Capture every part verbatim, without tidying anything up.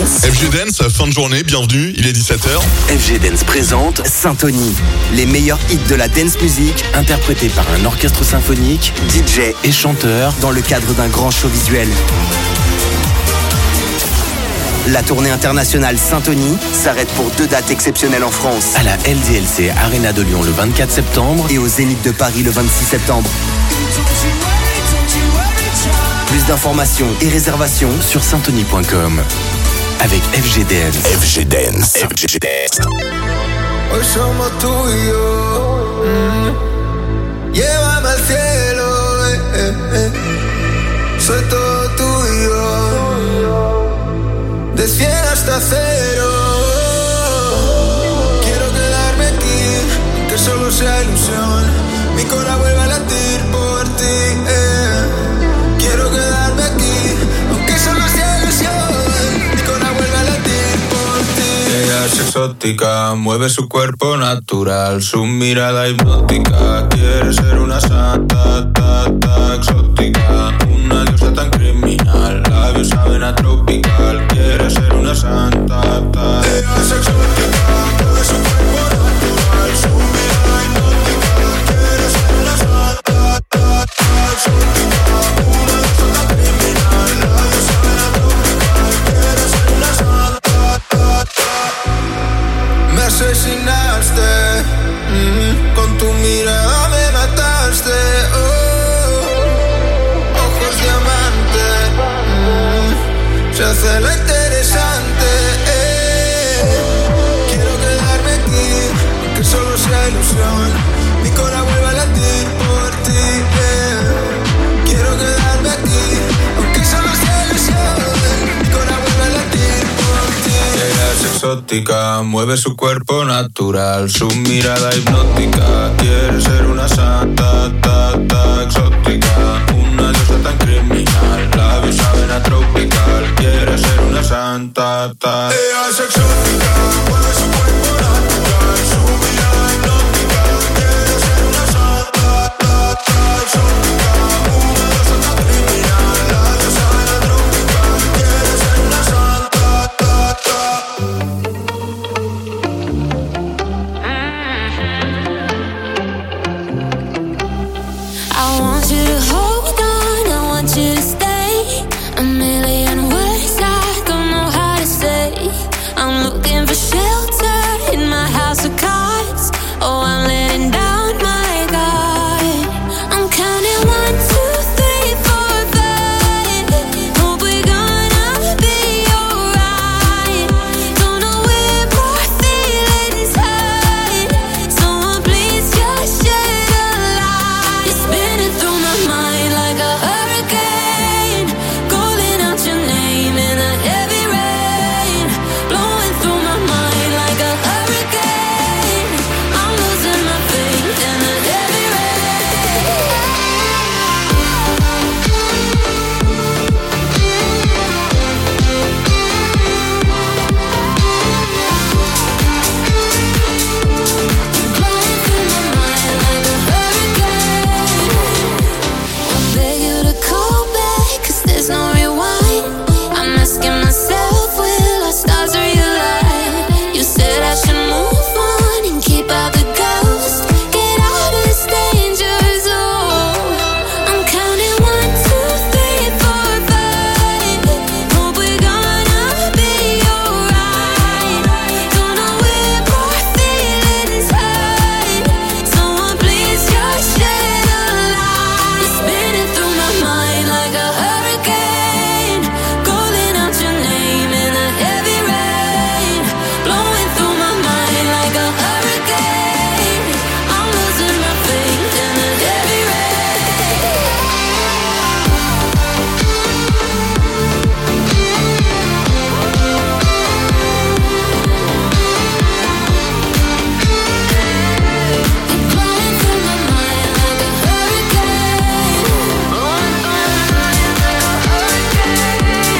Dance. F G Dance, fin de journée, bienvenue, il est dix-sept heures. F G Dance présente Synthonie. Les meilleurs hits de la dance music interprétés par un orchestre symphonique, D J et chanteur dans le cadre d'un grand show visuel. La tournée internationale Synthonie s'arrête pour deux dates exceptionnelles en France. À la L D L C Arena de Lyon le vingt-quatre septembre et au Zénith de Paris le vingt-six septembre. Plus d'informations et réservations sur synthonie point com. Avec F G Dance. F G Dance. F G Dance. Hoy somos tú y yo. Mm. Llévame al cielo. Eh, eh, eh. Soy todo tuyo. De cien hasta cero. Quiero quedarme aquí, que solo sea ilusión. Mi corazón vuelve a latir por ti. Eh. Quiero quedarme aquí, aunque solo sea ilusión. Mi corazón vuelve a latir por ti. Ella es exótica, mueve su cuerpo natural, su mirada hipnótica. Quiere ser una santa, ta, ta, exótica. Una diosa tan criminal, labios saben a tropical. Quiere ser una santa, ta. Ella es exótica, mueve su cuerpo natural, su mirada hipnótica. Quiere ser una santa, ta, ta, exótica. Una diosa tan criminal, labios saben a tropical. Quiere ser una santa, ta, ta. Me asesinaste, mm, con tu mirada me mataste. Oh, ojos diamante, mm, se hace la interesante. Eh. Quiero quedarme aquí, que solo sea ilusión. Mi corazón vuelve a latir por ti. Eh. Quiero quedarme aquí, aunque solo sea ilusión. Mi corazón vuelve a latir por ti. Ella es exótica, mueve su cuerpo natural, su mirada hipnótica. Quiere ser una santa, ta, ta, exótica. Una diosa tan criminal, labios saben a tropical. Quiere ser una santa, ta. Ella es exótica, mueve su cuerpo natural, su mirada hipnótica. Quiere ser una santa, ta, ta, exótica. Una diosa tan criminal, labios saben a tropical. Quiere ser una santa, ta, ta. I want you to hold on, I want you to stay. A million words I don't know how to say. I'm looking for shelter in my house of cards. Oh, I'm letting down my guard. I'm counting one, two, three, four, five. Hope we're gonna be alright. Don't know where more feelings hide. Someone please just shed a light. You're spinning through my mind like a hurricane, calling out your name in the heavy rain, blowing through my mind like a hurricane. I'm losing my faith in the heavy blowing through my mind like a hurricane. I beg you to call back, 'cause there's no rewind. I'm asking myself, will our stars realign? You said I should move on and keep out the ghost. Get out of this danger zone. I'm counting one, two, three, four, five. Hope we're gonna be alright. Don't know where more feelings hide. Someone please just shed a light. You're spinning through my mind like a hurricane, calling out your name in the heavy rain, blowing through my mind like a hurricane. I'm losing my faith in the heavy rain. Blowing through my mind like a hurricane. Blowing through my mind like a hurricane.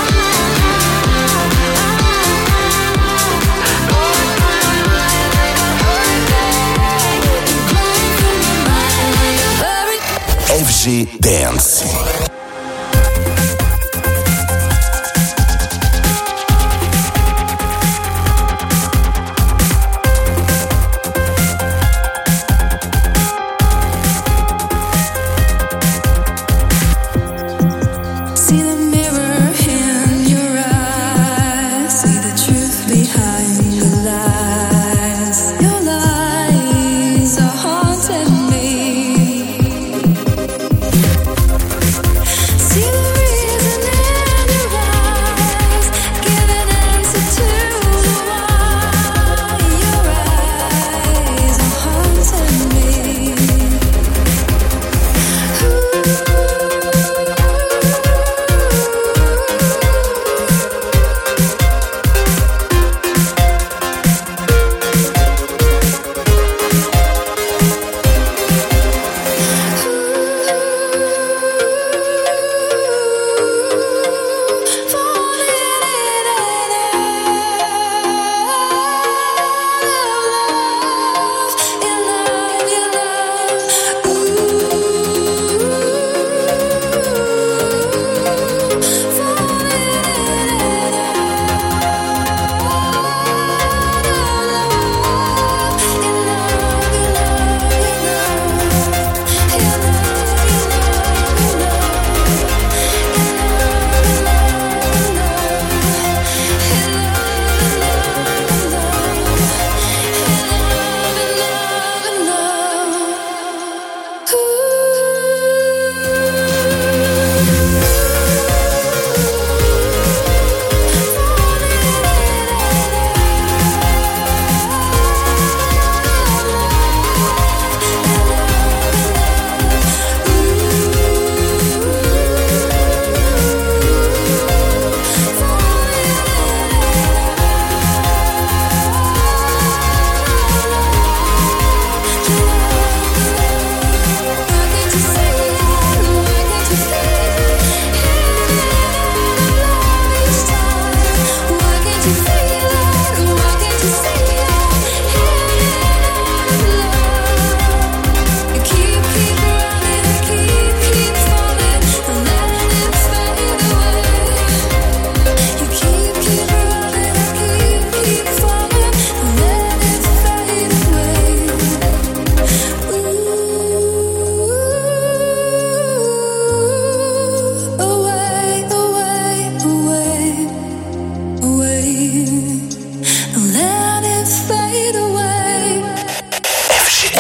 Blowing through my mind like a hurricane. Blowing through my mind like a hurricane. F G Dance.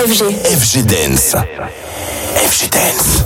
F G. F G Dance. F G Dance.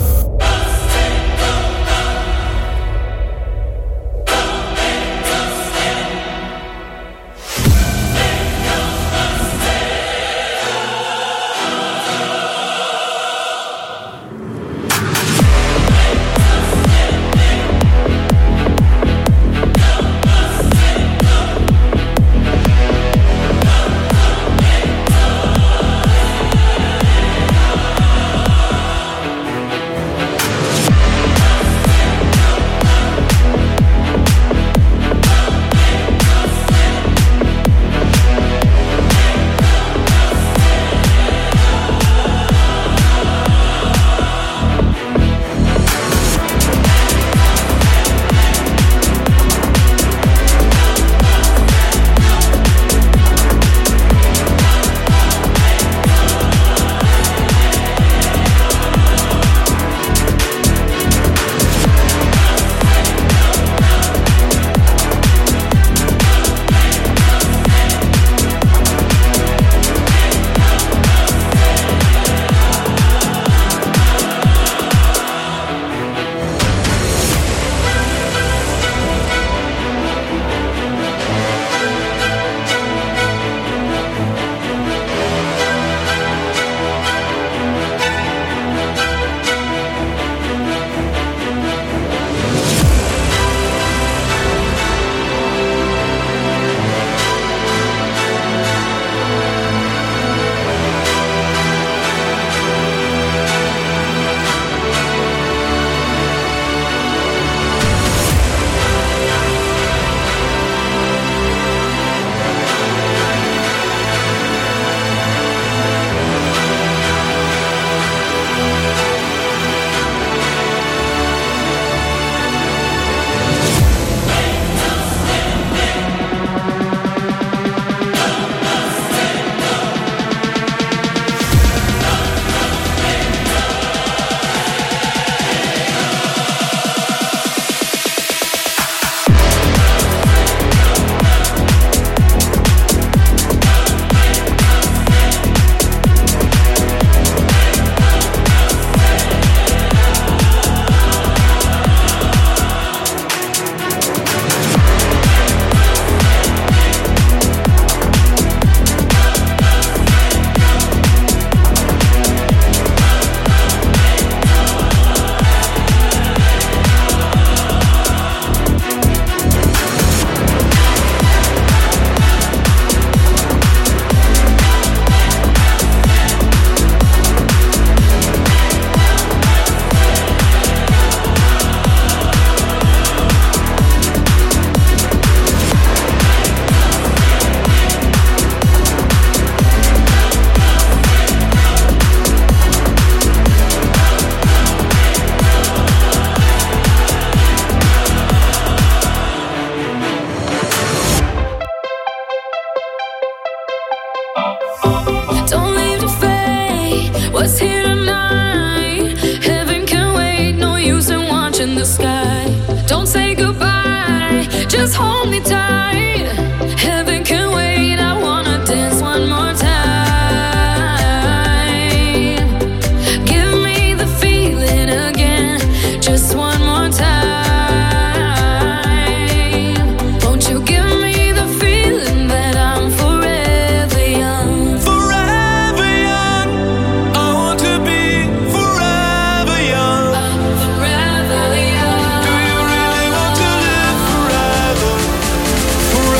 Forever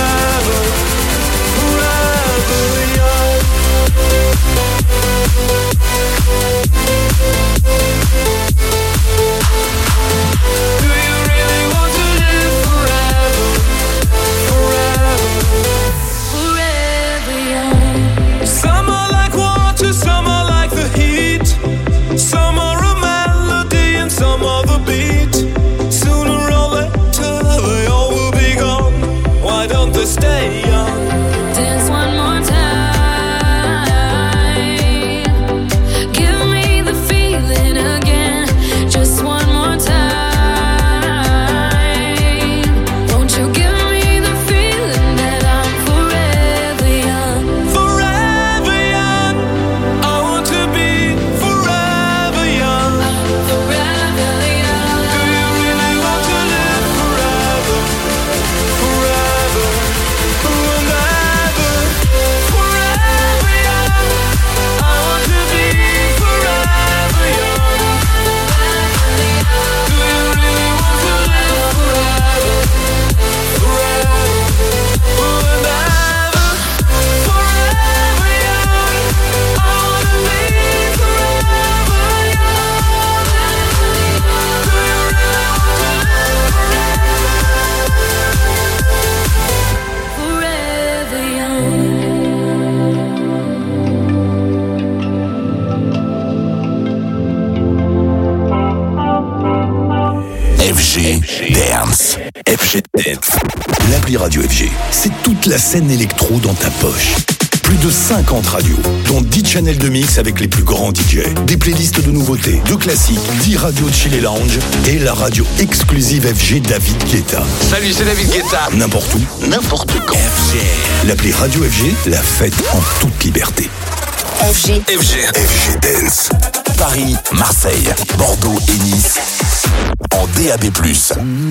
l'appli Radio F G. C'est toute la scène électro dans ta poche. Plus de cinquante radios, dont dix channels de mix avec les plus grands D J. Des playlists de nouveautés, de classiques, dix radios de chill et lounge et la radio exclusive F G David Guetta. Salut, c'est David Guetta. N'importe où, n'importe quand. F G. L'appli Radio F G, la fête en toute liberté. F G. F G. F G Dance. Paris, Marseille, Bordeaux et Nice. En D A B plus.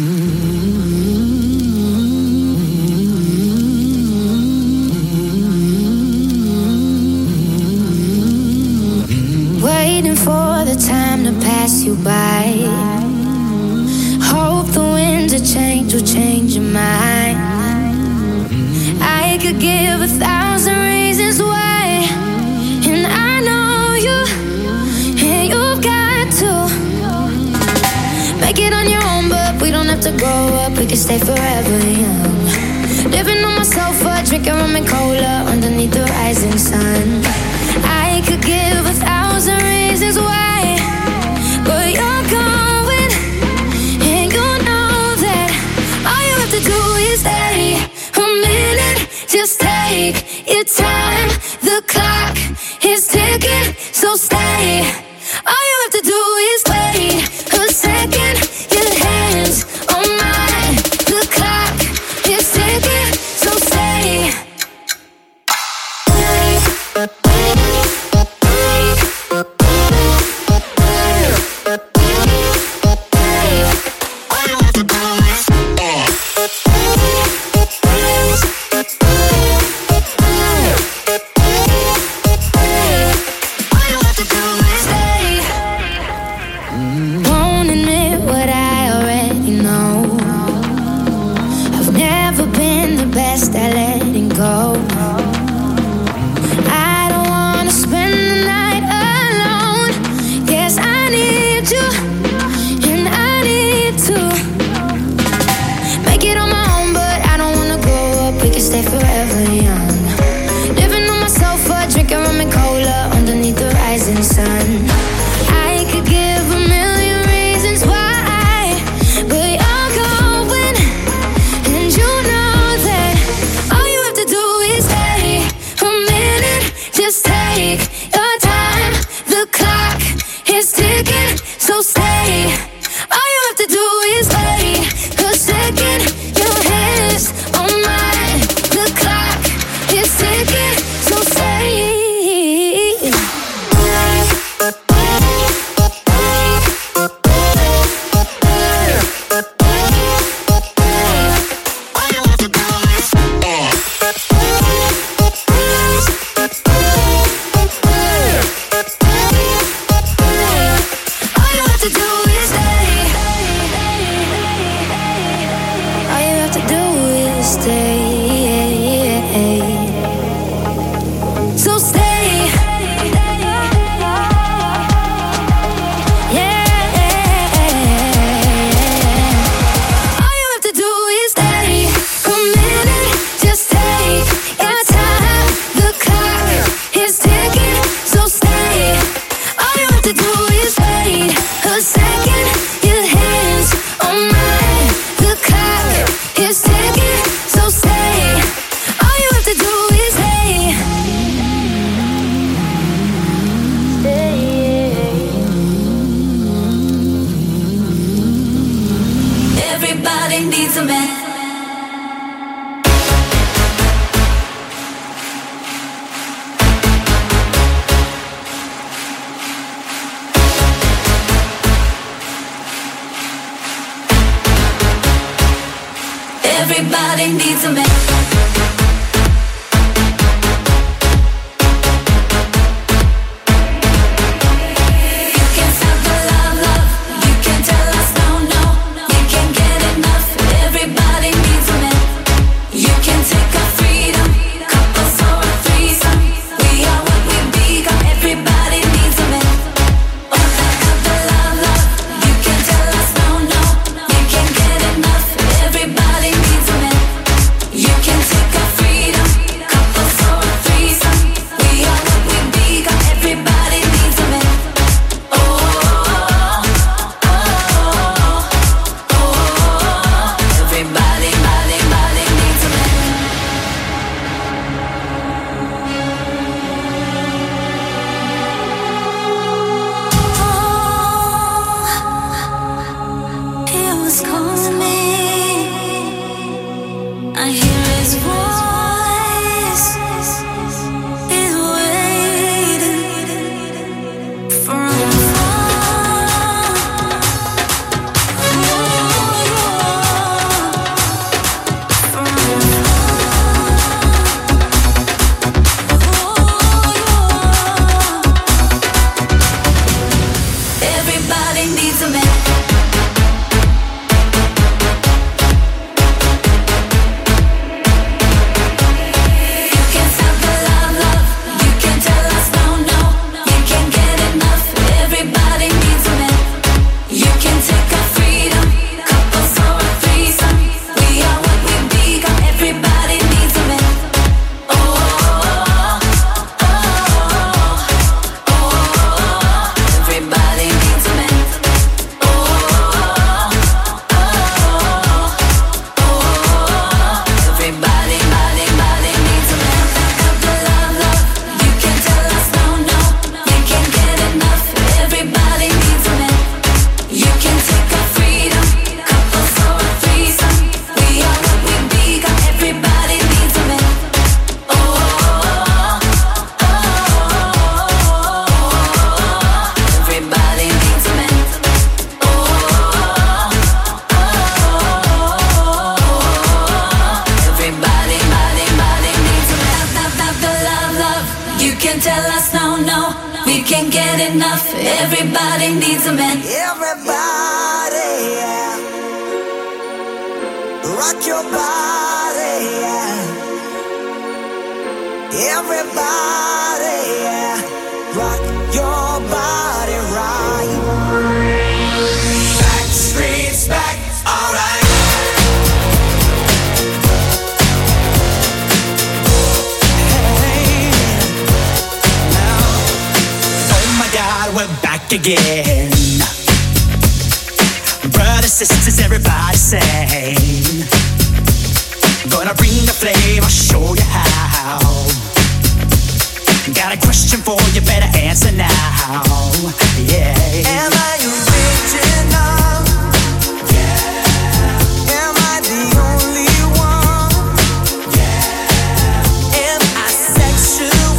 Waiting for the time to pass you by. Hope the winds of change will change your mind. I could give a thousand reasons why, and I know you, and you've got to make it on your own, but we don't have to grow up, we can stay forever young. Living on my sofa, drinking rum and cola underneath the rising sun. I could give a thousand reasons why, but you're going, and you know that all you have to do is stay a minute. Just take your time. The clock is ticking, so stay. All you have to do is wait a second. Your hands on mine. The clock is ticking, so stay. Everybody needs a man. You can Again, brothers, sisters, everybody sing. Gonna bring the flame, I'll show you how. Got a question for you, better answer now. Yeah. Am I original? Yeah. Am I the only one? Yeah. Am I sexual?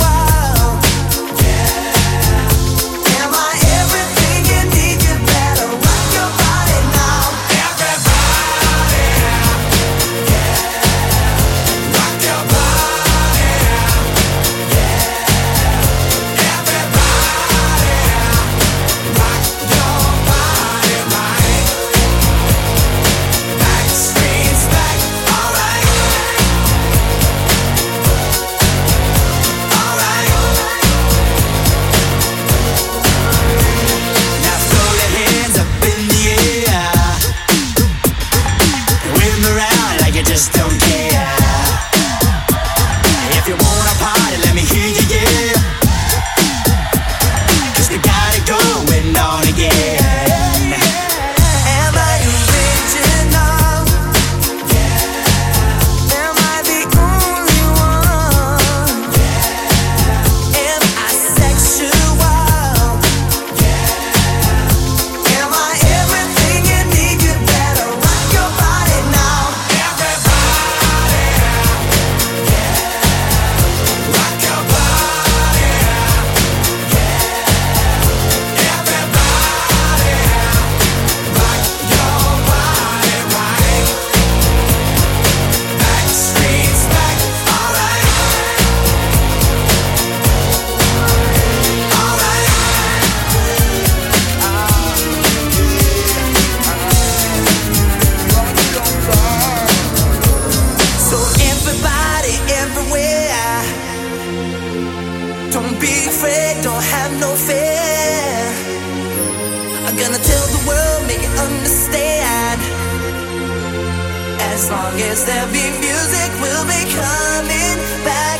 As long as there be music, we'll be coming back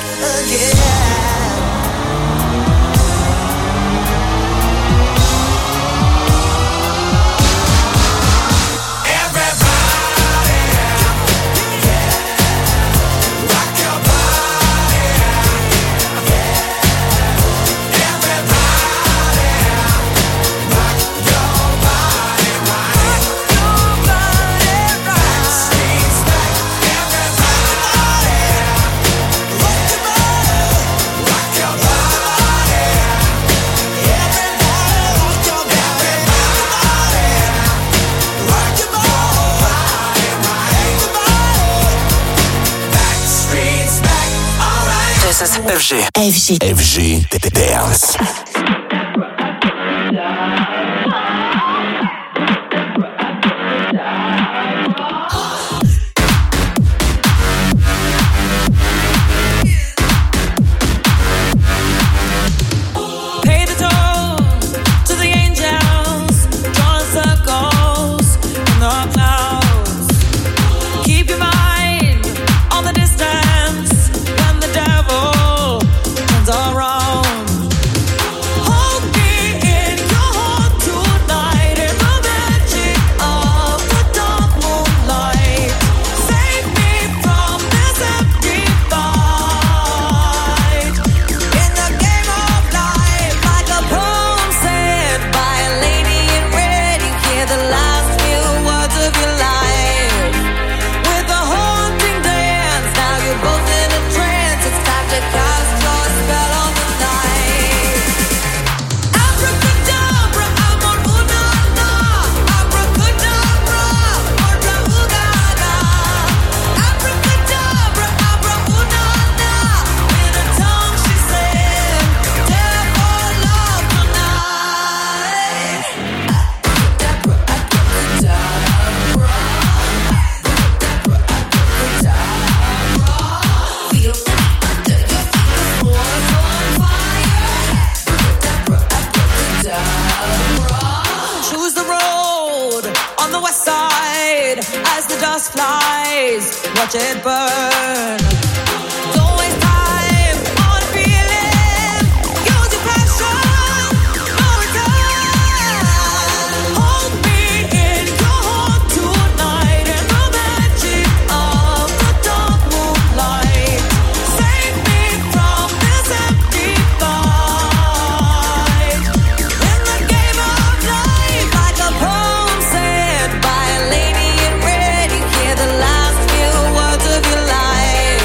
again. Everybody This is F G. F G. F G Dance. Watch it burn. Don't waste time on feeling. Use your passion. No return. Hold me in your heart tonight in the magic of the dark moonlight. Save me from this empty fight. In the game of life, like a poem said by a lady in red, you hear the last of your life.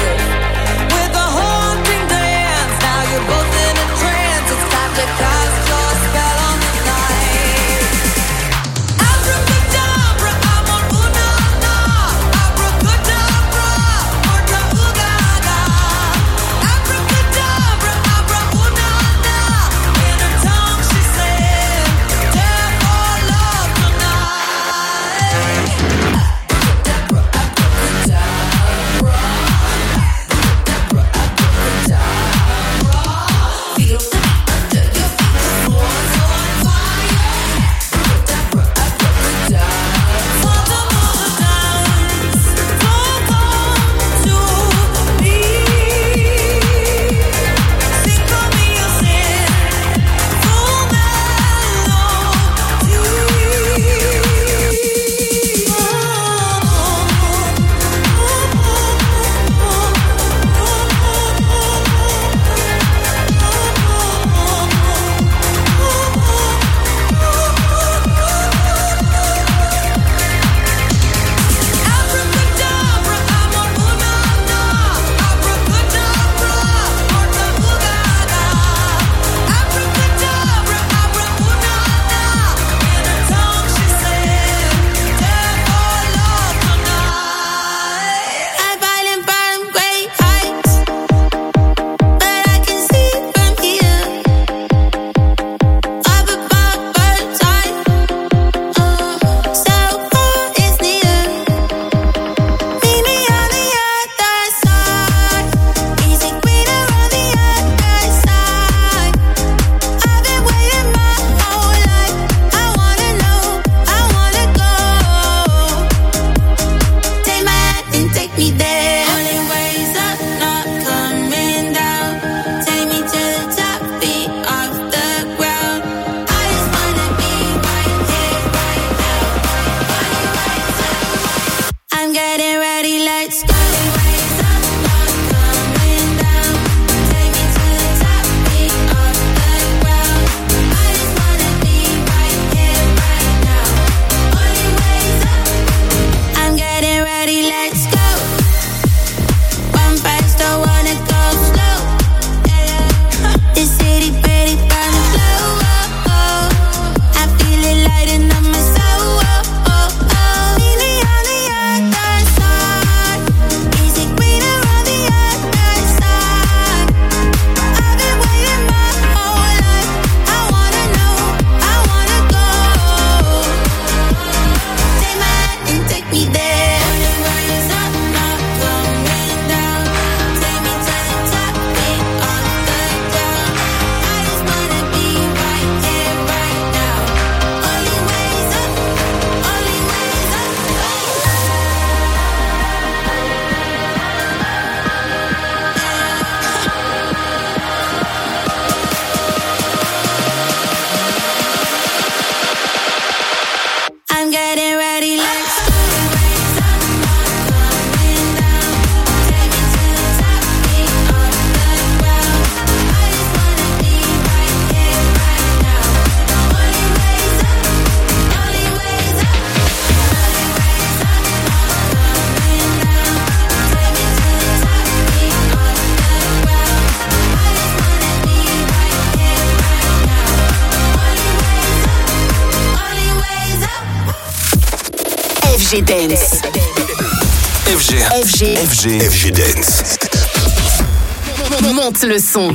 G Dance. F G. F G. F G. F G Dance. Monte le son.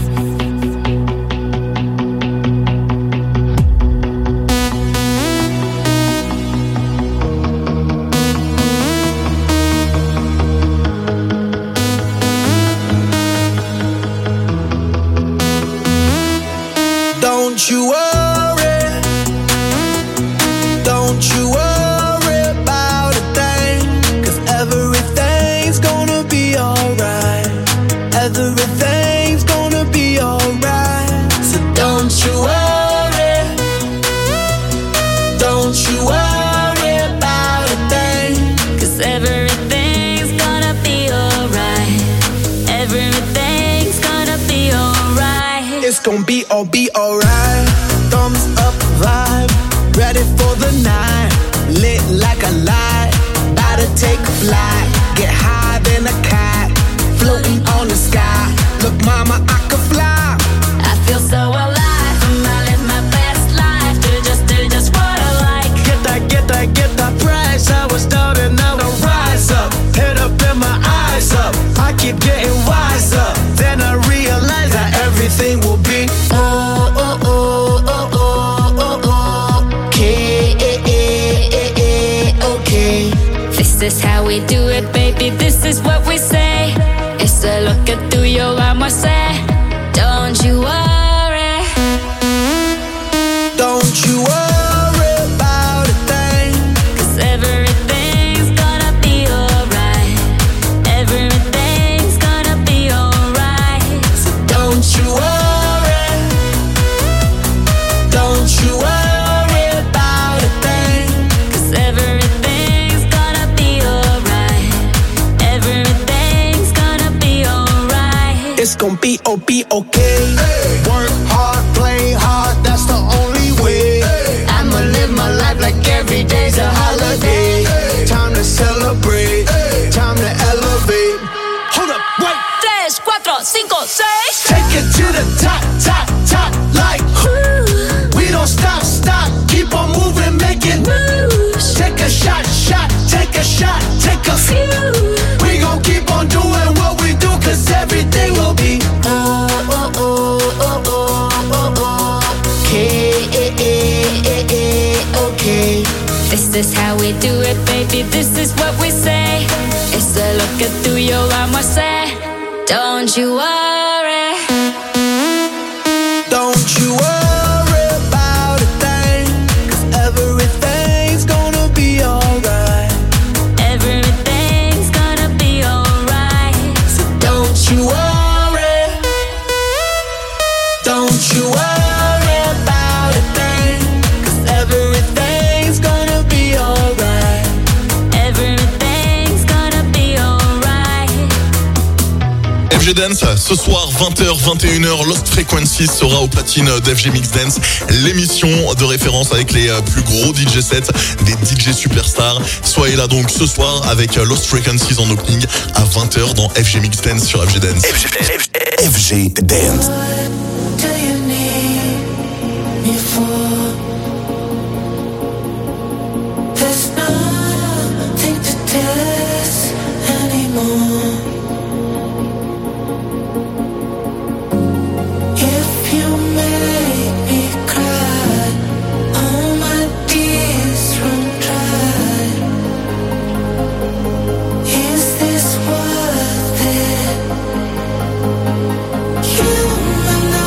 Don't you worry, don't you worry about a thing, 'cause everything's gonna be alright, everything's gonna be alright. So don't you worry, don't you worry about a thing, 'cause everything's gonna be alright, everything's gonna be alright. it's gonna be all be alright. Thumbs up vibe, ready for the night, lit like a light, about to take a flight, get high than a cat, floating on the sky. Look, mama, I can fly. I feel so alive, and I live my best life. Do just, do just what I like. Get that, get that, get that price. I was down and now I rise up. Head up and my eyes up. I keep getting wiser. Then I realize that everything will be oh, oh, oh, oh, oh, oh, oh. Okay, okay. This is how we do it, baby. This is what we say. It's a look at tuyo, vamos a hacer. Don't you worry, don't you worry about a thing, 'cause everything's gonna be alright, everything's gonna be alright. so don't you worry, don't you worry about a thing, 'Cause everything's gonna be alright, everything's gonna be alright. it's gonna be oh be okay. Work hard, play hard, that's the only way. I'ma live my life like every day's a holiday. Time to celebrate, time to elevate. Hold up, wait. Tres, cuatro, cinco, seis. Take it to the top, top, top, like whoo. We don't stop, stop, keep on moving, make it moves. Take a shot, shot, take a shot, take a few. We gon' keep on doing what we do, 'cause everything will be oh, oh, oh, oh, oh, oh, oh. Okay, okay. This is how we do it, baby. This is what we say. It's a look at tuyo, vamos a hacer. Don't you worry, Don't you worry about a thing, 'cause everything's gonna be alright. everything's gonna be alright. So don't you worry, don't you worry about a thing, 'cause everything's gonna be alright. Everything's gonna be alright. F G Dance, ce soir vingt heures, vingt et une heures, Lost Frequencies sera au platine d'F G Mix Dance, l'émission de référence avec les plus gros D J sets, des D J superstars. Soyez là donc ce soir avec Lost Frequencies en opening à vingt heures dans F G Mix Dance sur F G Dance. F G, F G, F G Dance. Do you need me for? There's nothing to test anymore. If you make me cry, all my tears run dry. Is this worth it? You and I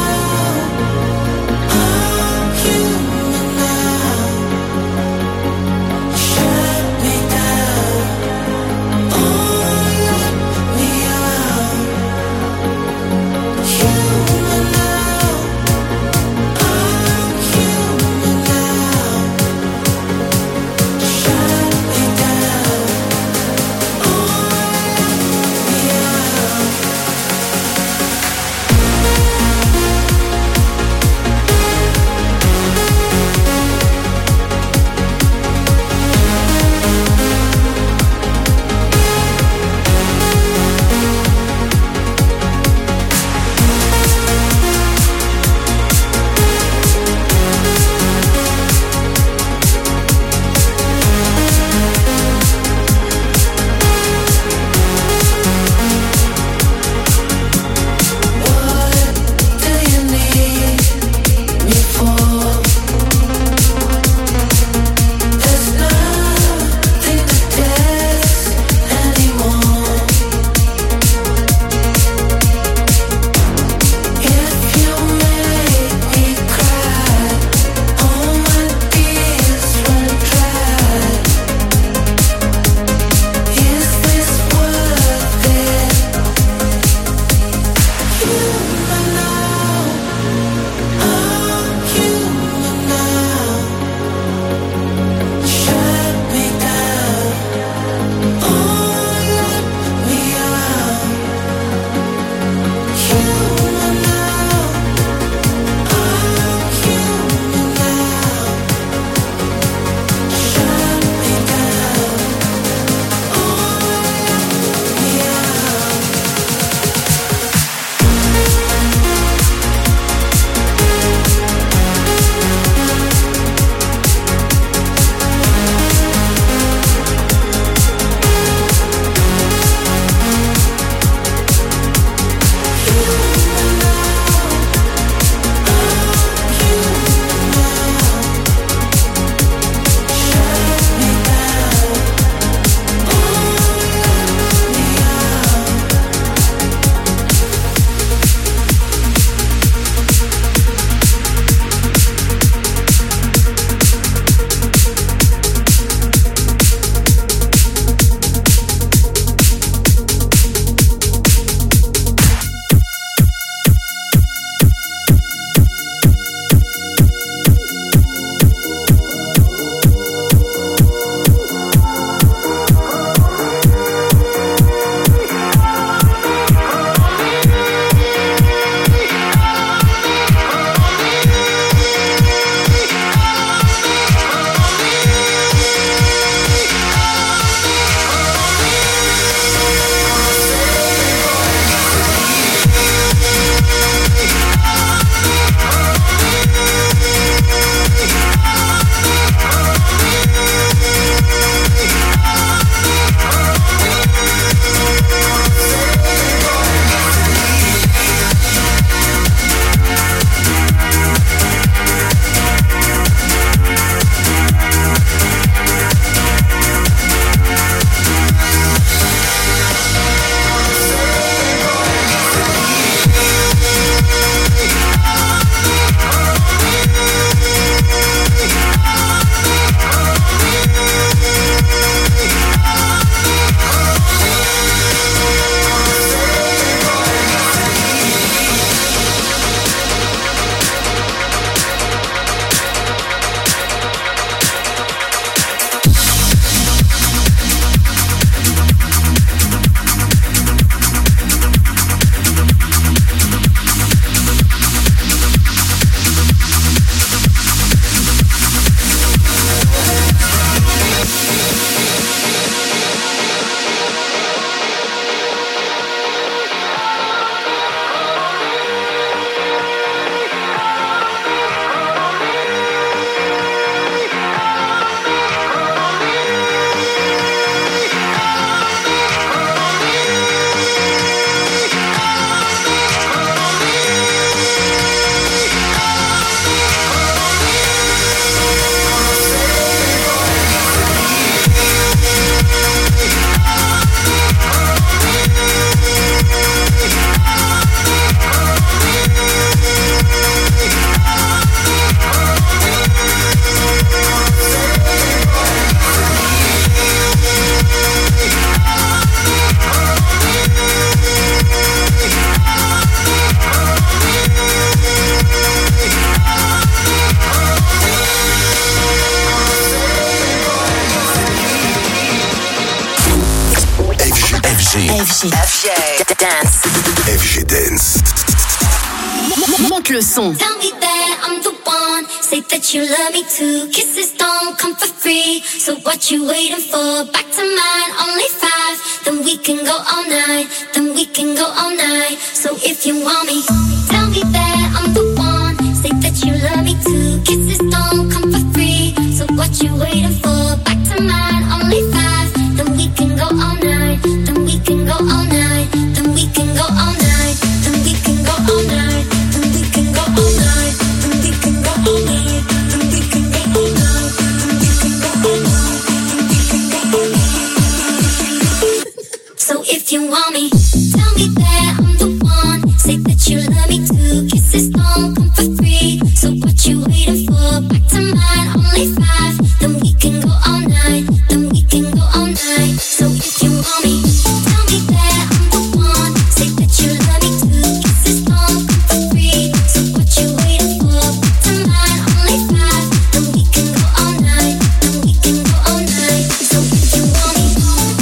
Dance. F G Dance. Monte le son. Tell me that I'm the one. Say that you love me too. Kisses don't come for free. So what you waiting for? Back to mine, only five. Then we can go all night. Then we can go all night. So if you want me, tell me that I'm the one. Say that you love me too. Kisses don't come for free. So what you waiting for? Back to mine, only five. Then we can go all night. Then we can go all night. Then we can go all night. Then we can go all night. Then we can go all night. Then we can go all night. Then we can go all night. Then we can go all night. Then we can go all night. So if you want me, tell me that I'm the one. Say that you love me too. Kisses don't come for free. So what you waiting for? Back to mine, only five. Then we can go all night. Then we can go all night. So if you want me, tell me that I'm the one. Say that you love me too. Kisses don't come for free. So what you waiting for? Back to mine, only five. Then we can go all night. Then we can go all night. So if you want me,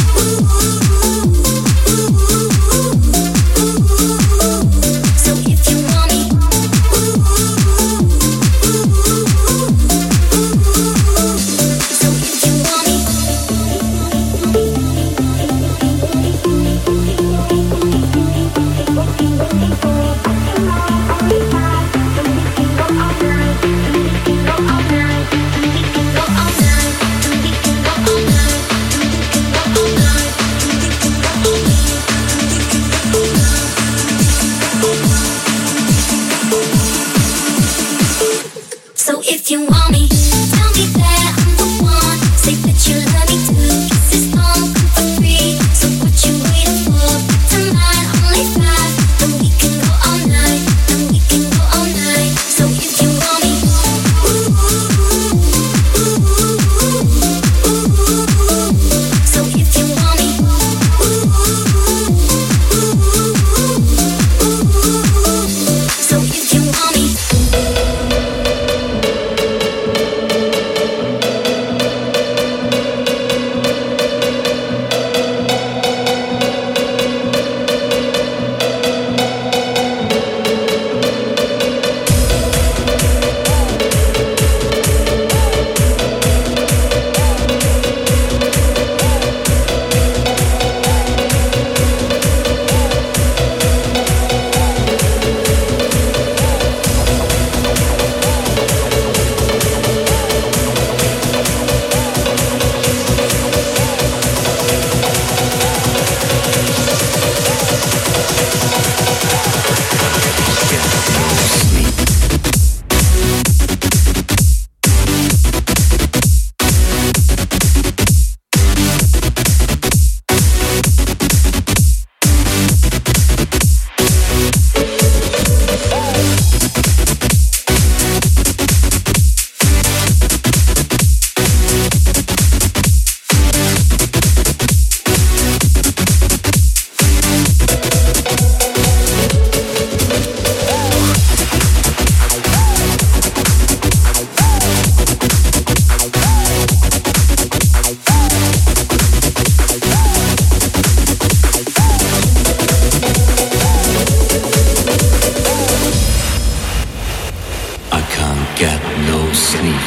so if you want me, so if you want me. So if you want me, tell me that I'm the one. Say that you love me too. Kisses don't come for free. So what you waiting for? Back to mine, only five. Then we can go all night. Then we can go all night. So if you want me, so if you want me, so if you want me. I can't get no sleep.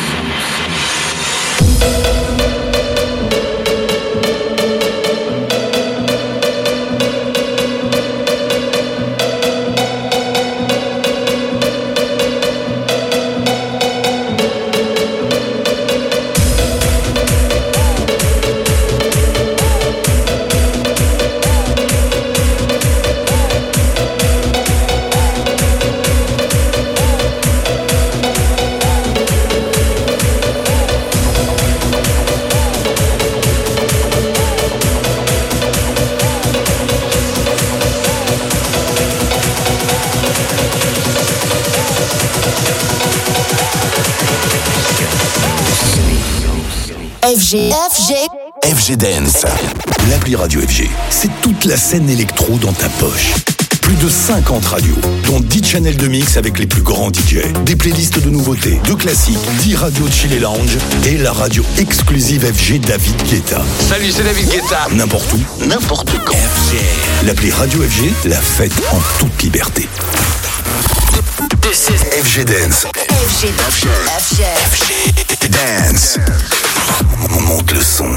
F G, F G, F G Dance. L'appli radio F G, c'est toute la scène électro dans ta poche. Plus de cinquante radios, dont dix channels de mix avec les plus grands D J. Des playlists de nouveautés, de classiques, dix radios de Chill Lounge et la radio exclusive F G David Guetta. Salut, c'est David Guetta. N'importe où, n'importe quand. F G. L'appli Radio F G, la fête en toute liberté. This is F G Dance. F G. F G. F G. F G Dance. Monte le son.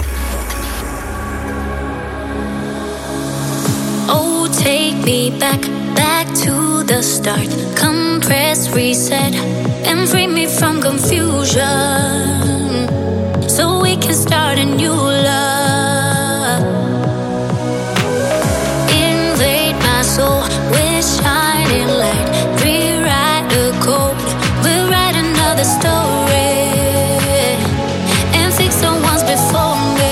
Oh, take me back, back to the start. Come press reset and free me from confusion, so we can start a new love. Invade my soul with shining light. Rewrite the code, we'll write another story and fix the ones before me.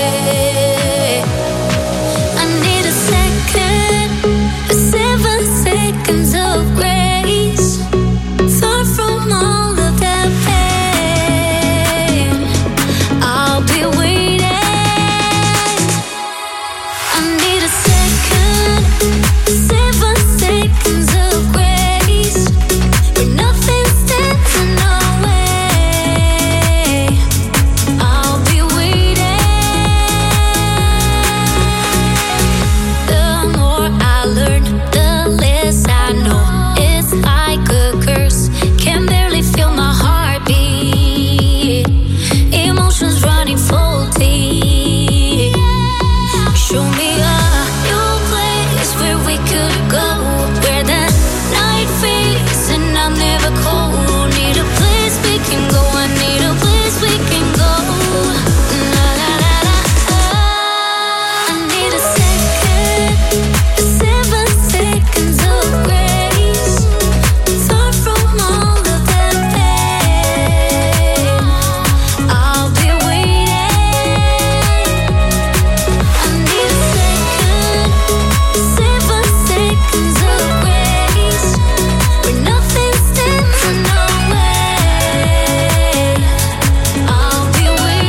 I need a second, seven seconds of grace, far from all of that pain. I'll be waiting. I need a second, seven seconds of grace, when nothing stands in our way. I'll be waiting. The more I learn, the less I know. It's like a curse, can barely feel my heartbeat. Emotions running faulty. Show me a new place where we could go, where the night fades and I'm never cold. Need a place we can go, I need a place we can go. La la la la. I need a second, seven seconds of grace, far from all of that pain. I'll be waiting. I need a second, seven seconds of grace, when nothing stands in our way. I'll be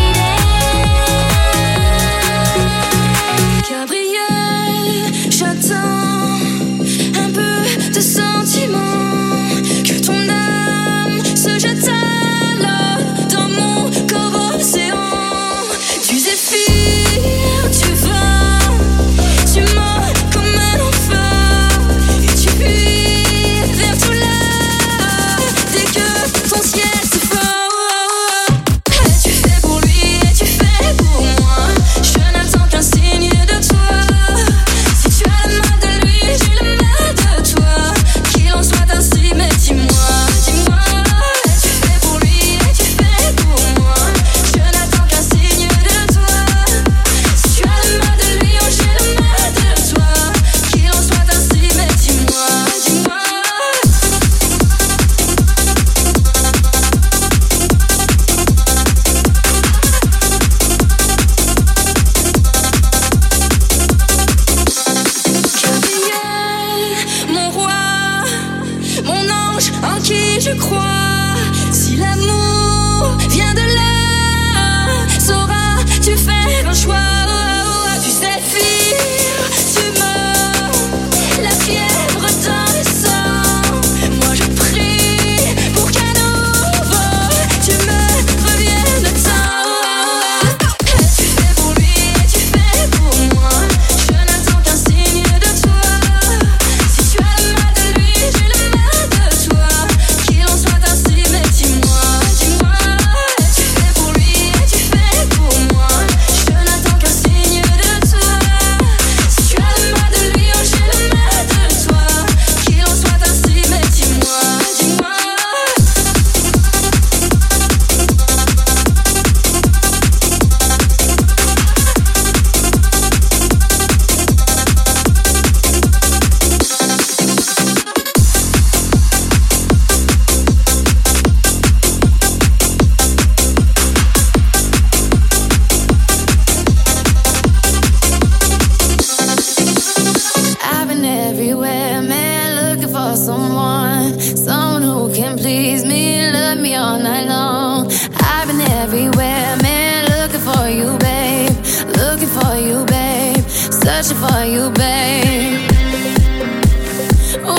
waiting. Gabriel, j'attends un peu de sentiments, que ton âme se jette alors dans mon corps océan. Tu zéphyr, tu vas, tu mens comme un enfant, et tu fuis vers tout là, dès que ton ciel se fend. Et tu fais pour lui et tu fais pour moi, je n'attends qu'un signe de toi. Si tu as le mal de lui, j'ai le mal de toi, qu'il en soit ainsi, mais dis-moi, dis-moi. Et tu fais pour lui et tu fais pour moi, je n'attends qu'un signe de toi. Si tu as le mal de lui, oh j'ai le mal de toi, qu'il en soit ainsi, mais dis-moi, dis-moi. Gabriel, mon roi, mon ange en qui je crois. Si l'amour vient de là, sauras-tu faire un choix? Tu zéphyr, tu mens, la fièvre dans le sang. Moi je prie pour qu'à nouveau tu me reviennes le temps. Tu fais pour lui et tu fais pour moi, je n'attends qu'un signe de toi. Si tu as le mal de lui, j'ai le mal de toi, qu'il en soit ainsi, mais dis-moi, dis-moi. Tu fais pour lui et tu fais pour moi, je n'attends qu'un signe de toi. Si tu as le mal de lui, oh j'ai le mal de toi, qu'il en soit ainsi, mais dis-moi, dis-moi. I've been everywhere, man, looking for someone, someone who can please me, love me all night long. I've been everywhere, man, looking for you, babe, looking for you, babe, searching for you, babe.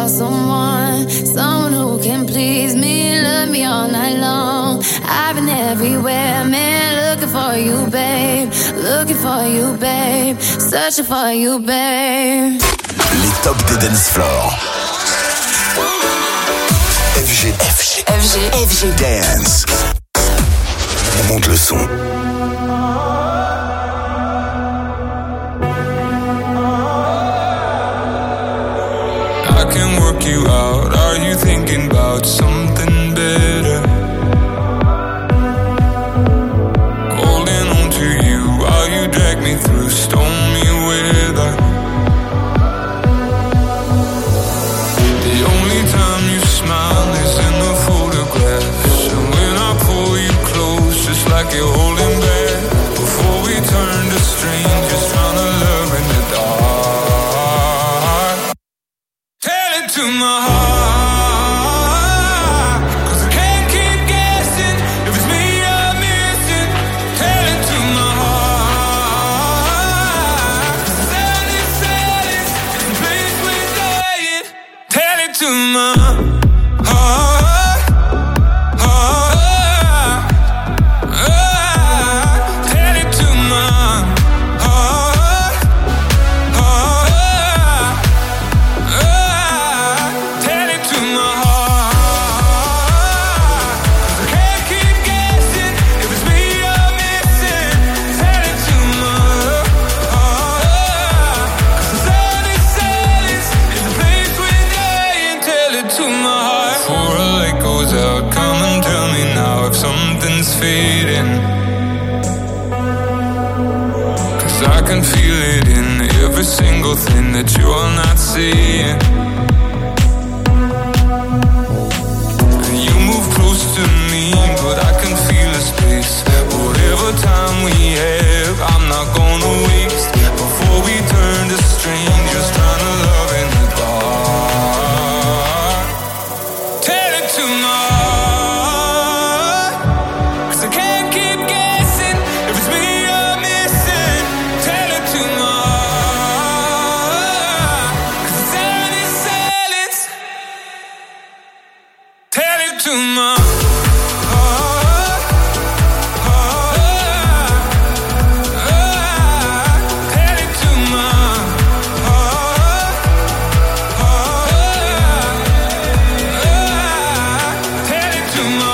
for someone, someone who can please me, love me all night long. I've been everywhere, man, looking for you, babe. Looking for you, babe. Searching for you, babe. Les tops des dance floor. F G, F G, F G, F G Dance. On monte le son. I can work you out. Are you thinking about something better? Holding on to you while you drag me through stormy weather. The only time you smile is in the photographs, and when I pull you close, just like you're holding back, before we turn to strangers, trying to love in the dark. Tell it to my heart, 'cause I can't keep guessing if it's me you're missing. Tell it to my heart, 'cause silence, silence is the place we're dying. Tell it to my heart, heart, heart. Tell it to my heart, heart, heart. Tell it to my heart, 'cause I can't keep guessing if it's me you're missing. Tell it to my heart, 'cause silence, silence is the place we're dying. Tell it to my heart. Before a light goes out, come and tell me now if something's fading, 'cause I can feel it in every single thing that you're not seeing. And you move close to me, but I can feel the space. Whatever time we have, I'm not gonna waste, before we turn to strangers, trying to love in the dark. Tell it to my heart, 'cause I can't keep guessing if it's me you're missing. Tell it to my heart, 'cause silence, silence. Tell it to my heart, heart, heart. Tell it to my heart, heart, heart. Tell it to my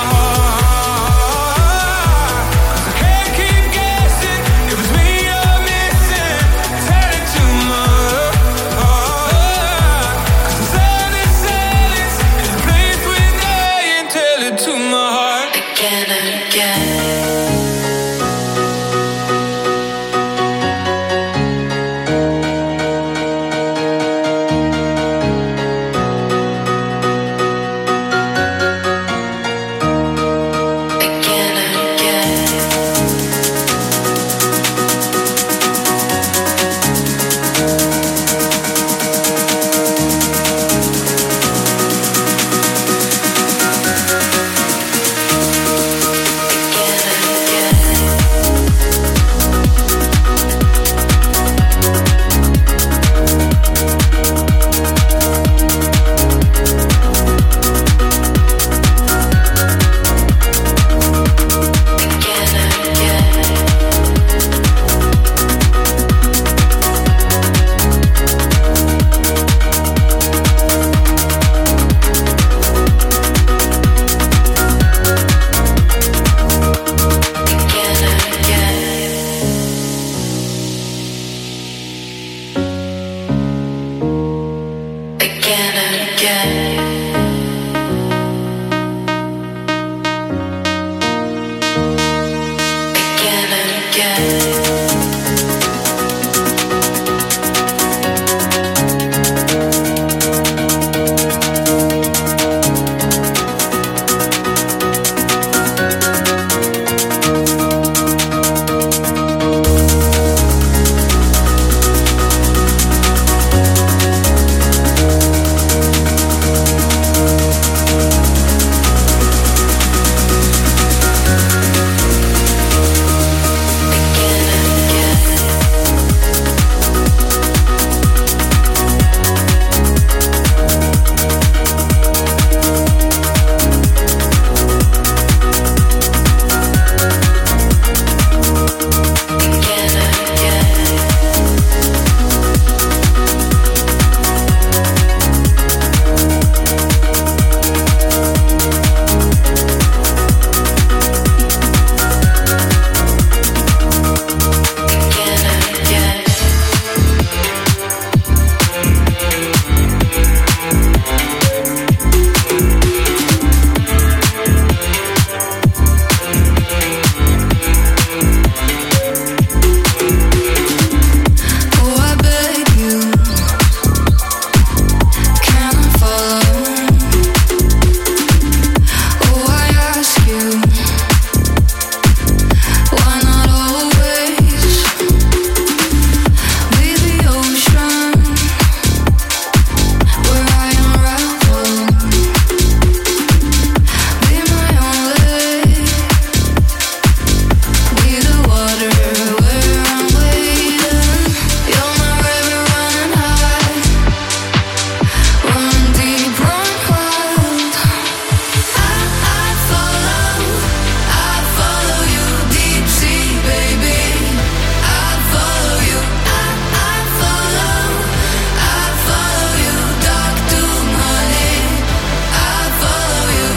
heart, 'cause I can't keep guessing if it's me you're missing. Tell it to my heart, 'cause silence, silence is the place we're dying. Tell it to my heart. again and again. Again and again. Again and again.